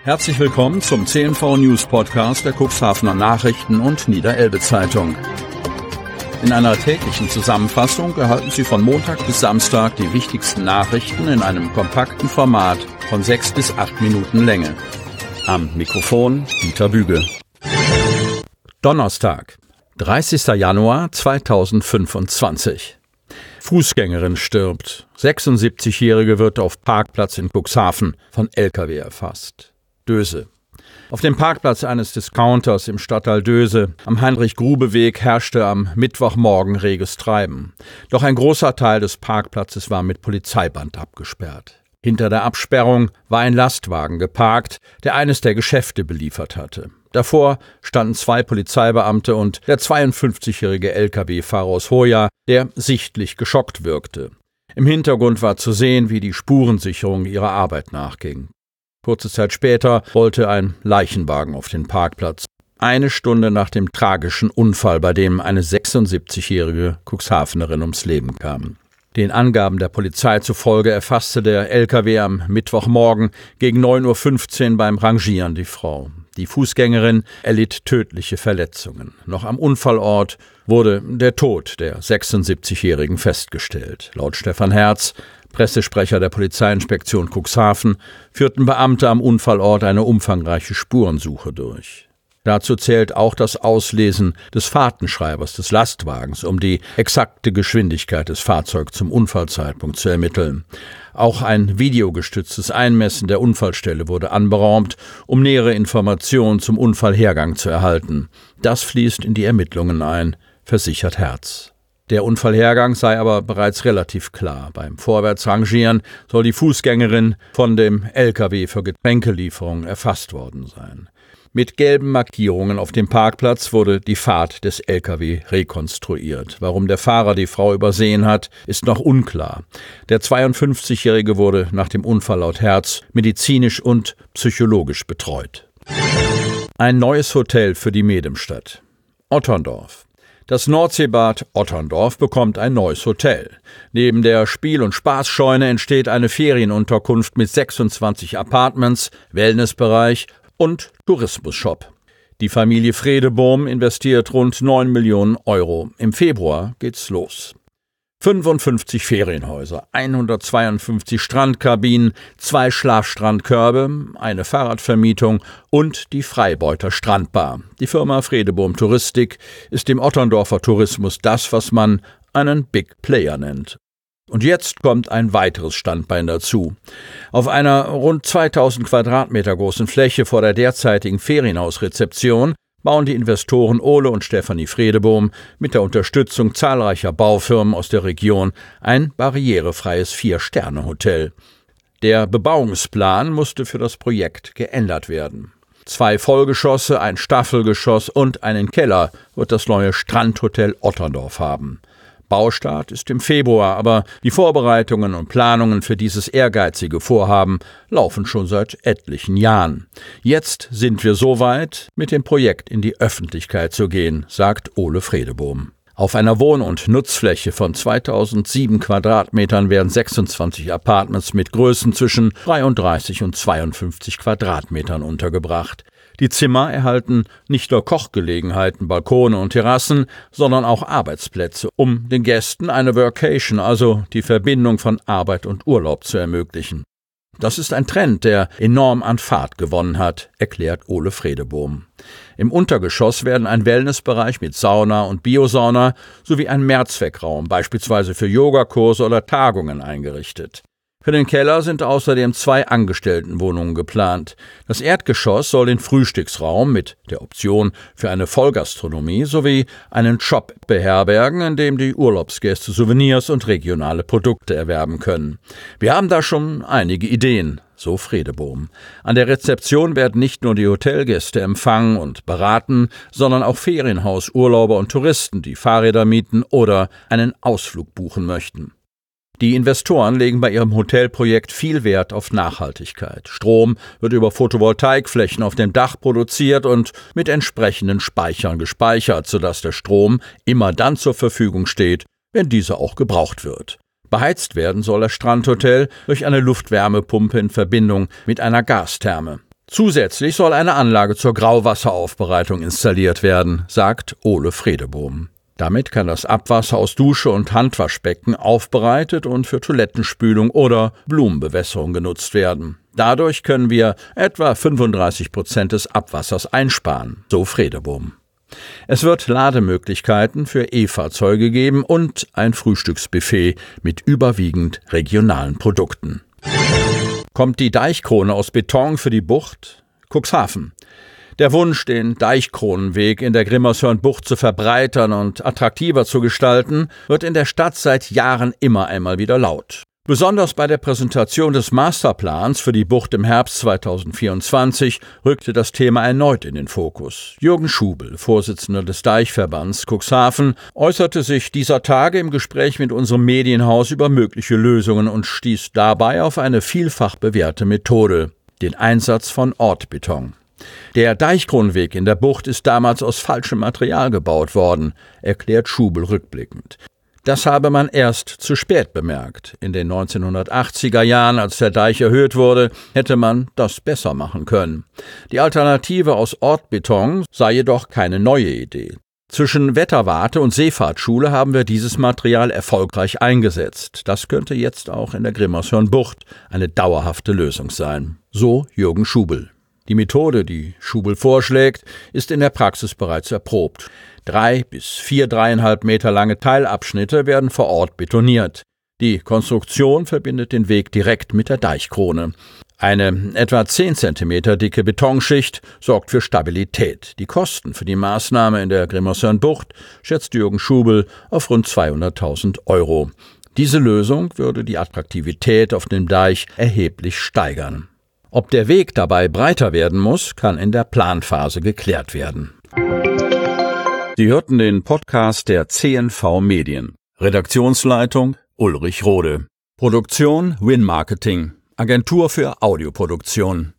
Herzlich willkommen zum CNV News Podcast der Cuxhavener Nachrichten und Niederelbe Zeitung. In einer täglichen Zusammenfassung erhalten Sie von Montag bis Samstag die wichtigsten Nachrichten in einem kompakten Format von 6 bis 8 Minuten Länge. Am Mikrofon Dieter Büge. Donnerstag, 30. Januar 2025. Fußgängerin stirbt. 76-Jährige wird auf Parkplatz in Cuxhaven von LKW erfasst. Döse. Auf dem Parkplatz eines Discounters im Stadtteil Döse am Heinrich-Grube-Weg herrschte am Mittwochmorgen reges Treiben. Doch ein großer Teil des Parkplatzes war mit Polizeiband abgesperrt. Hinter der Absperrung war ein Lastwagen geparkt, der eines der Geschäfte beliefert hatte. Davor standen 2 Polizeibeamte und der 52-jährige Lkw-Fahrer aus Hoya, der sichtlich geschockt wirkte. Im Hintergrund war zu sehen, wie die Spurensicherung ihrer Arbeit nachging. Kurze Zeit später rollte ein Leichenwagen auf den Parkplatz. 1 Stunde nach dem tragischen Unfall, bei dem eine 76-jährige Cuxhavenerin ums Leben kam. Den Angaben der Polizei zufolge erfasste der LKW am Mittwochmorgen gegen 9:15 Uhr beim Rangieren die Frau. Die Fußgängerin erlitt tödliche Verletzungen. Noch am Unfallort wurde der Tod der 76-Jährigen festgestellt. Laut Stefan Herz, Pressesprecher der Polizeiinspektion Cuxhaven, führten Beamte am Unfallort eine umfangreiche Spurensuche durch. Dazu zählt auch das Auslesen des Fahrtenschreibers des Lastwagens, um die exakte Geschwindigkeit des Fahrzeugs zum Unfallzeitpunkt zu ermitteln. Auch ein videogestütztes Einmessen der Unfallstelle wurde anberaumt, um nähere Informationen zum Unfallhergang zu erhalten. Das fließt in die Ermittlungen ein, versichert Herz. Der Unfallhergang sei aber bereits relativ klar. Beim Vorwärtsrangieren soll die Fußgängerin von dem LKW für Getränkelieferungen erfasst worden sein. Mit gelben Markierungen auf dem Parkplatz wurde die Fahrt des LKW rekonstruiert. Warum der Fahrer die Frau übersehen hat, ist noch unklar. Der 52-Jährige wurde nach dem Unfall laut Herz medizinisch und psychologisch betreut. Ein neues Hotel für die Medemstadt. Otterndorf. Das Nordseebad Otterndorf bekommt ein neues Hotel. Neben der Spiel- und Spaßscheune entsteht eine Ferienunterkunft mit 26 Apartments, Wellnessbereich und Tourismusshop. Die Familie Fredebohm investiert rund 9 Millionen Euro. Im Februar geht's los. 55 Ferienhäuser, 152 Strandkabinen, 2 Schlafstrandkörbe, eine Fahrradvermietung und die Freibeuter Strandbar. Die Firma Fredebohm Touristik ist im Otterndorfer Tourismus das, was man einen Big Player nennt. Und jetzt kommt ein weiteres Standbein dazu. Auf einer rund 2000 Quadratmeter großen Fläche vor der derzeitigen Ferienhausrezeption bauen die Investoren Ole und Stefanie Fredebohm mit der Unterstützung zahlreicher Baufirmen aus der Region ein barrierefreies 4-Sterne-Hotel. Der Bebauungsplan musste für das Projekt geändert werden. 2 Vollgeschosse, ein Staffelgeschoss und einen Keller wird das neue Strandhotel Otterndorf haben. Baustart ist im Februar, aber die Vorbereitungen und Planungen für dieses ehrgeizige Vorhaben laufen schon seit etlichen Jahren. Jetzt sind wir so weit, mit dem Projekt in die Öffentlichkeit zu gehen, sagt Ole Fredebohm. Auf einer Wohn- und Nutzfläche von 2007 Quadratmetern werden 26 Apartments mit Größen zwischen 33 und 52 Quadratmetern untergebracht. Die Zimmer erhalten nicht nur Kochgelegenheiten, Balkone und Terrassen, sondern auch Arbeitsplätze, um den Gästen eine Workation, also die Verbindung von Arbeit und Urlaub, zu ermöglichen. Das ist ein Trend, der enorm an Fahrt gewonnen hat, erklärt Ole Fredebohm. Im Untergeschoss werden ein Wellnessbereich mit Sauna und Biosauna sowie ein Mehrzweckraum, beispielsweise für Yogakurse oder Tagungen, eingerichtet. Für den Keller sind außerdem 2 Angestelltenwohnungen geplant. Das Erdgeschoss soll den Frühstücksraum mit der Option für eine Vollgastronomie sowie einen Shop beherbergen, in dem die Urlaubsgäste Souvenirs und regionale Produkte erwerben können. Wir haben da schon einige Ideen, so Fredebohm. An der Rezeption werden nicht nur die Hotelgäste empfangen und beraten, sondern auch Ferienhausurlauber und Touristen, die Fahrräder mieten oder einen Ausflug buchen möchten. Die Investoren legen bei ihrem Hotelprojekt viel Wert auf Nachhaltigkeit. Strom wird über Photovoltaikflächen auf dem Dach produziert und mit entsprechenden Speichern gespeichert, sodass der Strom immer dann zur Verfügung steht, wenn dieser auch gebraucht wird. Beheizt werden soll das Strandhotel durch eine Luftwärmepumpe in Verbindung mit einer Gastherme. Zusätzlich soll eine Anlage zur Grauwasseraufbereitung installiert werden, sagt Ole Fredebohm. Damit kann das Abwasser aus Dusche und Handwaschbecken aufbereitet und für Toilettenspülung oder Blumenbewässerung genutzt werden. Dadurch können wir etwa 35% des Abwassers einsparen, so Fredebohm. Es wird Lademöglichkeiten für E-Fahrzeuge geben und ein Frühstücksbuffet mit überwiegend regionalen Produkten. Kommt die Deichkrone aus Beton für die Bucht? Cuxhaven. Der Wunsch, den Deichkronenweg in der Grimmershörnbucht zu verbreitern und attraktiver zu gestalten, wird in der Stadt seit Jahren immer einmal wieder laut. Besonders bei der Präsentation des Masterplans für die Bucht im Herbst 2024 rückte das Thema erneut in den Fokus. Jürgen Schubel, Vorsitzender des Deichverbands Cuxhaven, äußerte sich dieser Tage im Gespräch mit unserem Medienhaus über mögliche Lösungen und stieß dabei auf eine vielfach bewährte Methode, den Einsatz von Ortbeton. Der Deichkronenweg in der Bucht ist damals aus falschem Material gebaut worden, erklärt Schubel rückblickend. Das habe man erst zu spät bemerkt. In den 1980er Jahren, als der Deich erhöht wurde, hätte man das besser machen können. Die Alternative aus Ortbeton sei jedoch keine neue Idee. Zwischen Wetterwarte und Seefahrtschule haben wir dieses Material erfolgreich eingesetzt. Das könnte jetzt auch in der Grimmershörnbucht eine dauerhafte Lösung sein. So Jürgen Schubel. Die Methode, die Schubel vorschlägt, ist in der Praxis bereits erprobt. 3 bis 4 3,5 Meter lange Teilabschnitte werden vor Ort betoniert. Die Konstruktion verbindet den Weg direkt mit der Deichkrone. Eine etwa 10 Zentimeter dicke Betonschicht sorgt für Stabilität. Die Kosten für die Maßnahme in der Grimmershörnbucht schätzt Jürgen Schubel auf rund 200.000 €. Diese Lösung würde die Attraktivität auf dem Deich erheblich steigern. Ob der Weg dabei breiter werden muss, kann in der Planphase geklärt werden. Sie hörten den Podcast der CNV Medien. Redaktionsleitung Ulrich Rode. Produktion Win Marketing, Agentur für Audioproduktion.